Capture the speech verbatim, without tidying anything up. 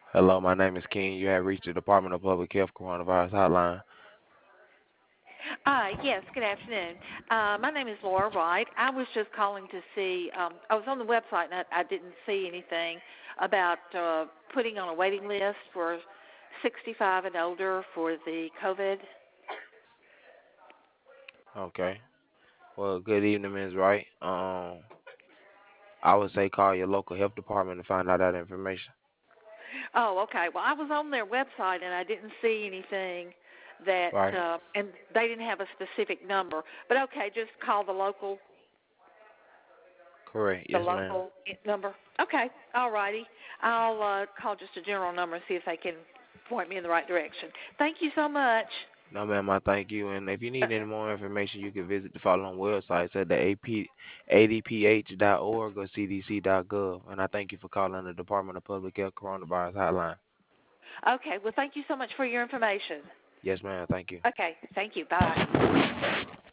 Hello, my name is Ken. You have reached the Department of Public Health Coronavirus Hotline. Uh, yes, good afternoon. Uh, my name is Laura Wright. I was just calling to see, um, I was on the website and I, I didn't see anything about uh, putting on a waiting list for sixty-five and older for the COVID. Okay. Well, good evening, Miz Wright. Um, I would say call your local health department to find out that information. Oh, okay. Well, I was on their website and I didn't see anything that, Right. uh, and they didn't have a specific number. But okay, just call the local, Correct. the Yes, ma'am. local number. Okay, all righty. I'll uh, call just a general number and see if they can point me in the right direction. Thank you so much. No, ma'am, I thank you. And if you need any more information, you can visit the following websites at the A P, A D P H dot org or C D C dot gov. And I thank you for calling the Department of Public Health Coronavirus Hotline. Okay, well, thank you so much for your information. Yes, ma'am. Thank you. Okay, thank you. Bye.